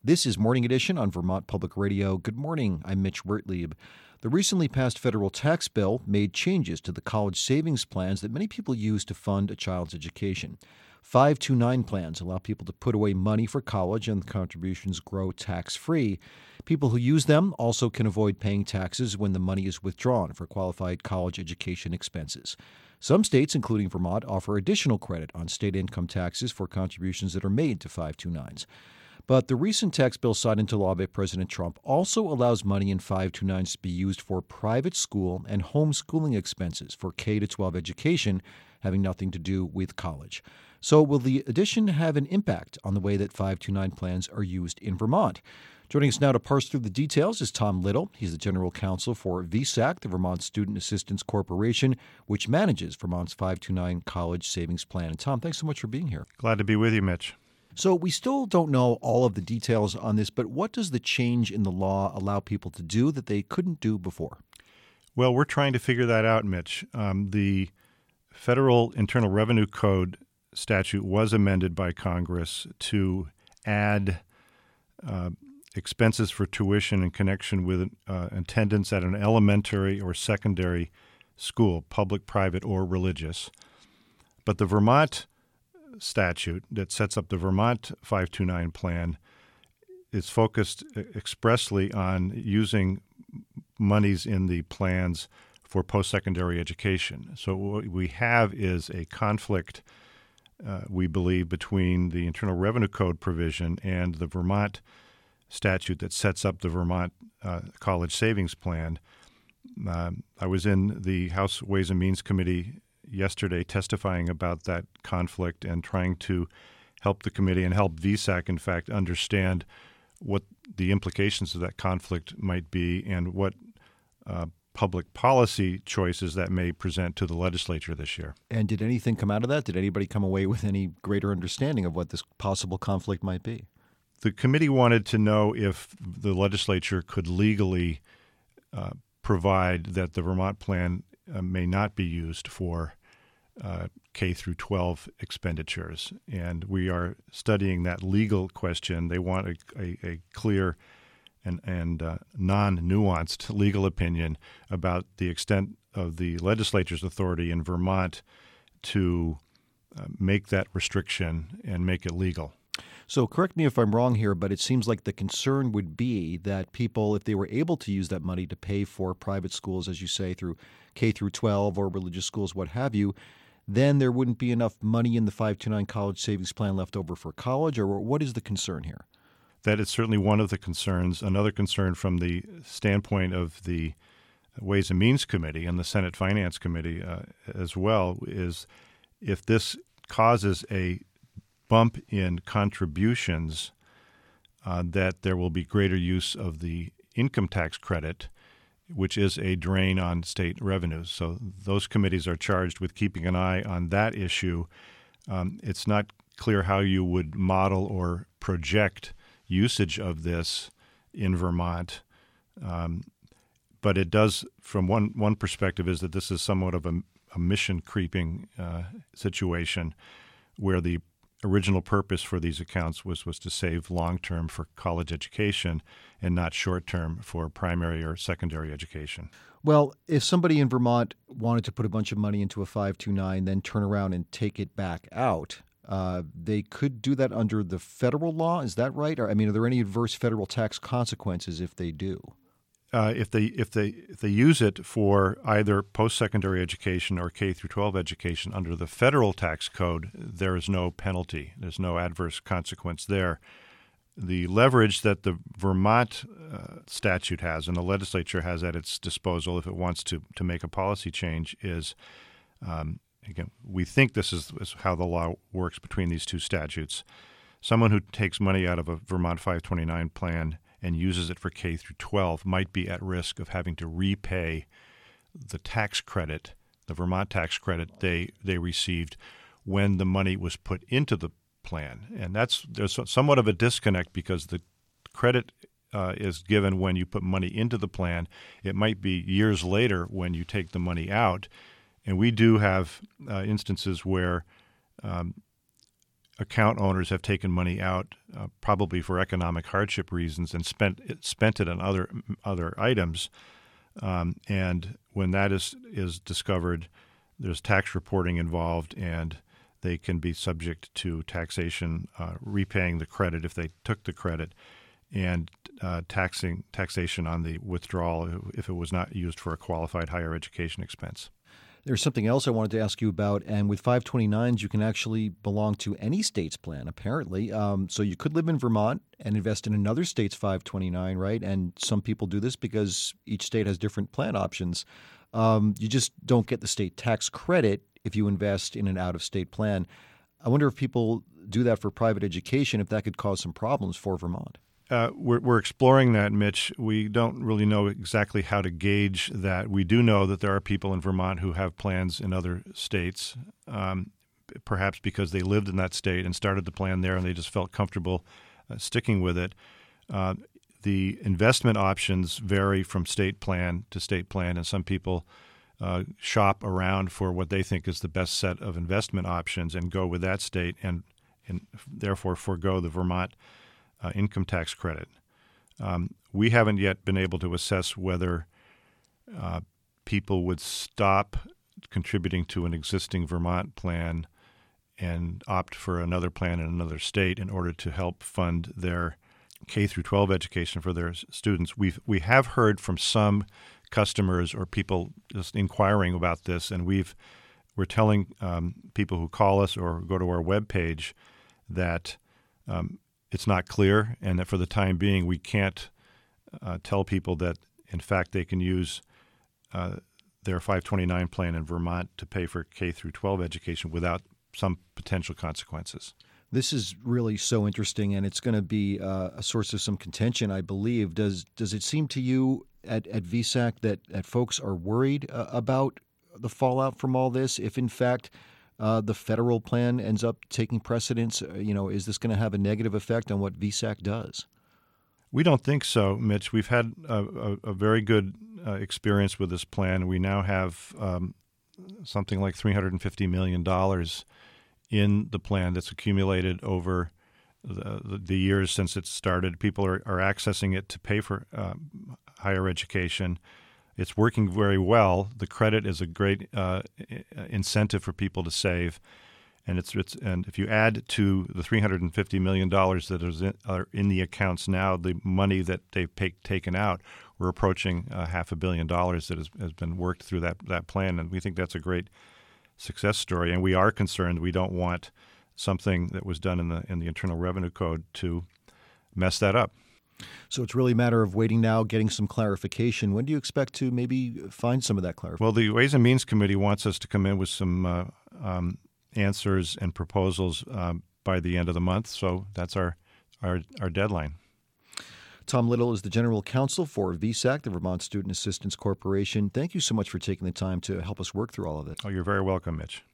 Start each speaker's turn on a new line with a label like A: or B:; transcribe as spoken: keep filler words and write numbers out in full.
A: This is Morning Edition on Vermont Public Radio. Good morning. I'm Mitch Wertlieb. The recently passed federal tax bill made changes to the college savings plans that many people use to fund a child's education. five two nine plans allow people to put away money for college and the contributions grow tax-free. People who use them also can avoid paying taxes when the money is withdrawn for qualified college education expenses. Some states, including Vermont, offer additional credit on state income taxes for contributions that are made to five two nines. But the recent tax bill signed into law by President Trump also allows money in five two nines to be used for private school and homeschooling expenses for K through twelve education, having nothing to do with college. So will the addition have an impact on the way that five two nine plans are used in Vermont? Joining us now to parse through the details is Tom Little. He's the general counsel for V S A C, the Vermont Student Assistance Corporation, which manages Vermont's five two nine college savings plan. And Tom, thanks so much for being here.
B: Glad to be with you, Mitch.
A: So we still don't know all of the details on this, but what does the change in the law allow people to do that they couldn't do before?
B: Well, we're trying to figure that out, Mitch. Um, the Federal Internal Revenue Code statute was amended by Congress to add uh, expenses for tuition in connection with uh, attendance at an elementary or secondary school, public, private, or religious. But the Vermont statute that sets up the Vermont five two nine plan is focused expressly on using monies in the plans for post-secondary education. So what we have is a conflict, uh, we believe, between the Internal Revenue Code provision and the Vermont statute that sets up the Vermont uh, College Savings Plan. Um, I was in the House Ways and Means Committee yesterday testifying about that conflict and trying to help the committee and help V S A C, in fact, understand what the implications of that conflict might be and what uh, public policy choices that may present to the legislature this year.
A: And did anything come out of that? Did anybody come away with any greater understanding of what this possible conflict might be?
B: The committee wanted to know if the legislature could legally uh, provide that the Vermont plan uh, may not be used for uh, K through twelve expenditures. And we are studying that legal question. They want a, a, a clear and, and uh, non-nuanced legal opinion about the extent of the legislature's authority in Vermont to uh, make that restriction and make it legal.
A: So correct me if I'm wrong here, but it seems like the concern would be that people, if they were able to use that money to pay for private schools, as you say, through K through twelve or religious schools, what have you, then there wouldn't be enough money in the five two nine college savings plan left over for college, or what is the concern here?
B: That is certainly one of the concerns. Another concern from the standpoint of the Ways and Means Committee and the Senate Finance Committee uh, as well is if this causes a bump in contributions, uh, that there will be greater use of the income tax credit, which is a drain on state revenues. So those committees are charged with keeping an eye on that issue. Um, it's not clear how you would model or project usage of this in Vermont, um, but it does, from one, one perspective, is that this is somewhat of a, a mission creeping uh, situation where the original purpose for these accounts was, was to save long-term for college education and not short-term for primary or secondary education.
A: Well, if somebody in Vermont wanted to put a bunch of money into a five two nine, then turn around and take it back out, uh, they could do that under the federal law. Is that right? Or, I mean, are there any adverse federal tax consequences if they do?
B: Uh, if they if they if they use it for either post-secondary education or K through twelve education under the federal tax code, there is no penalty. There's no adverse consequence there. The leverage that the Vermont uh, statute has and the legislature has at its disposal if it wants to to make a policy change is, um, again, we think this is, is how the law works between these two statutes. Someone who takes money out of a Vermont five twenty-nine plan and uses it for K through twelve might be at risk of having to repay the tax credit, the Vermont tax credit they they received when the money was put into the plan. And that's there's somewhat of a disconnect because the credit uh, is given when you put money into the plan. It might be years later when you take the money out. And we do have uh, instances where um, account owners have taken money out uh, probably for economic hardship reasons and spent it, spent it on other other items. Um, and when that is is discovered, there's tax reporting involved, and they can be subject to taxation, uh, repaying the credit if they took the credit, and uh, taxing taxation on the withdrawal if it was not used for a qualified higher education expense.
A: There's something else I wanted to ask you about, and with five twenty-nines, you can actually belong to any state's plan, apparently. Um, so you could live in Vermont and invest in another state's five twenty-nine, right? And some people do this because each state has different plan options. Um, you just don't get the state tax credit if you invest in an out-of-state plan. I wonder if people do that for private education, if that could cause some problems for Vermont.
B: Uh, we're, we're exploring that, Mitch. We don't really know exactly how to gauge that. We do know that there are people in Vermont who have plans in other states, um, perhaps because they lived in that state and started the plan there and they just felt comfortable uh, sticking with it. Uh, the investment options vary from state plan to state plan, and some people uh, shop around for what they think is the best set of investment options and go with that state and, and therefore forego the Vermont Uh, income tax credit. Um, we haven't yet been able to assess whether uh, people would stop contributing to an existing Vermont plan and opt for another plan in another state in order to help fund their K through twelve education for their students. We've we have heard from some customers or people just inquiring about this, and we've we're telling um, people who call us or go to our webpage that um, it's not clear, and that for the time being, we can't uh, tell people that, in fact, they can use uh, their five twenty-nine plan in Vermont to pay for K through twelve education without some potential consequences.
A: This is really so interesting, and it's going to be uh, a source of some contention, I believe. Does does it seem to you at, at V S A C that, that folks are worried uh, about the fallout from all this? If, in fact, Uh, the federal plan ends up taking precedence, uh, you know, is this going to have a negative effect on what V S A C does?
B: We don't think so, Mitch. We've had a, a, a very good uh, experience with this plan. We now have um, something like three hundred fifty million dollars in the plan that's accumulated over the, the, the years since it started. People are, are accessing it to pay for um, higher education. It's working very well. The credit is a great uh, incentive for people to save, and it's, it's and if you add to the three hundred fifty million dollars that is in, are in the accounts now, the money that they've pay, taken out, we're approaching uh, half a billion dollars that has, has been worked through that that plan, and we think that's a great success story. And we are concerned. We don't want something that was done in the in the Internal Revenue Code to mess that up.
A: So it's really a matter of waiting now, getting some clarification. When do you expect to maybe find some of that clarification?
B: Well, the Ways and Means Committee wants us to come in with some uh, um, answers and proposals um, by the end of the month. So that's our, our, our deadline.
A: Tom Little is the General Counsel for V S A C, the Vermont Student Assistance Corporation. Thank you so much for taking the time to help us work through all of this.
B: Oh, you're very welcome, Mitch.